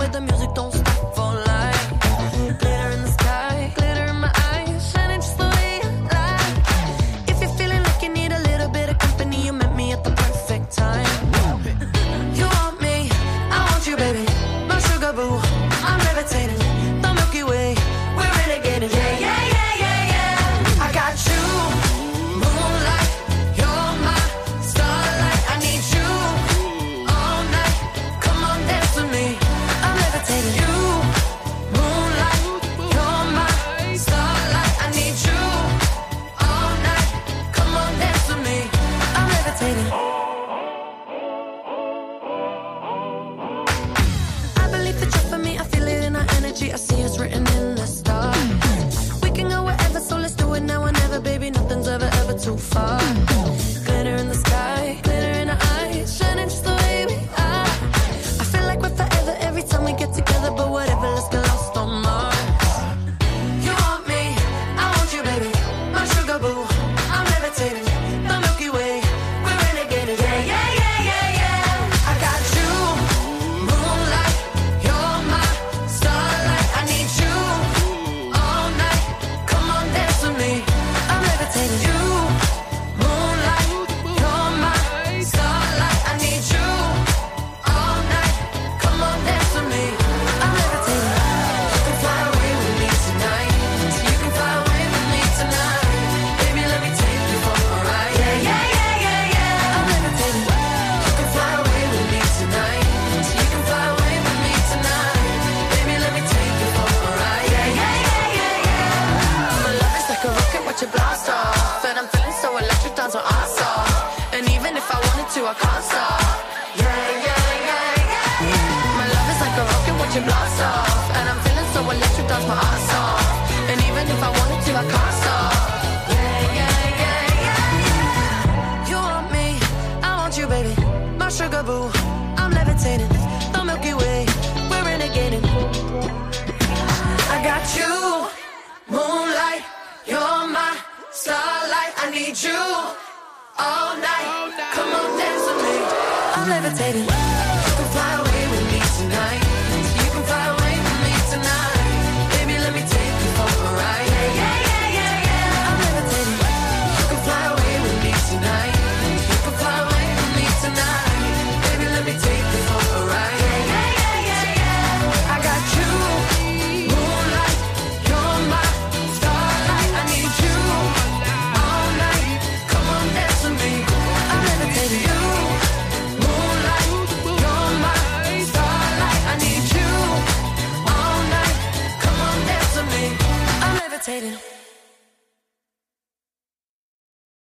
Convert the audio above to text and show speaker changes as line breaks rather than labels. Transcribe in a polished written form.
but the music don't stop for life. Glitter in the sky, glitter in my eyes, shining just the way you like. If you're feeling like you need a little bit of company, you met me at the perfect time. You want me, I want you, baby. My sugar boo, I'm levitating. The Milky Way, we're renegading. Yeah, yeah, yeah, yeah, yeah. I got you, moonlight. You're my starlight. I need you all night. Come on, dance with me. I'm levitating. You, moonlight. You're my starlight. I need you all night. Come on, dance with me. I'm levitating. I believe that you're for me. I feel it in our energy. I see it's written in the stars. We can go wherever, so let's do it now or never, baby. Nothing's ever too far. Glitter in the sky, glitter in our eyes, shining just the way we are. I feel like we're forever every time we get together, but whatever, let's get lost on Mars. You want me, I want you, baby. My sugar boo, I'm levitating. The Milky Way, we're renegading. Yeah, yeah, yeah, yeah, yeah. I got you, moonlight. You're my starlight. I need you all night. Come on, dance with me. I'm levitating. You, moonlight. You're my starlight. I need you all night. Come on, dance with me. I'm levitating. You can fly away with me tonight. You can fly away with me tonight. Baby, let me take you for a ride. Yeah, yeah, yeah, yeah, yeah. I'm levitating. You can fly away with me tonight. You can fly away with me tonight. Baby, let me take you for a ride. Yeah, yeah, yeah, yeah, yeah. My love is like a rocket, watch it blast off. And I'm feeling so electric, dance on our off. And even if I wanted to, I can't stop. Yeah, yeah, yeah, yeah. My love is like a rocket, watch it blast off. And I'm feeling so electric, dance my ass off. And even if I wanted to, I can't stop. Yeah, yeah, yeah, yeah. You want me, I want you, baby. My sugar boo, I'm levitating. The Milky Way, we're renegading. I got you, moonlight. You're my starlight. I need you all night. Come on, dance with me. I'm levitating. You can fly away with me tonight. You can fly away with me tonight. Baby, let me take you for a ride. Yeah, yeah, yeah, yeah, yeah. I'm levitating. You can fly away with me tonight. You can fly away with me tonight. Baby, let me take you for a ride. Yeah, yeah, yeah, yeah, yeah. I got you, moonlight. You're my starlight. I need you all night. Come on, dance with me. I'm levitating. You, moonlight. You're my starlight. I need you all night. Come on, dance with me. I'm levitating.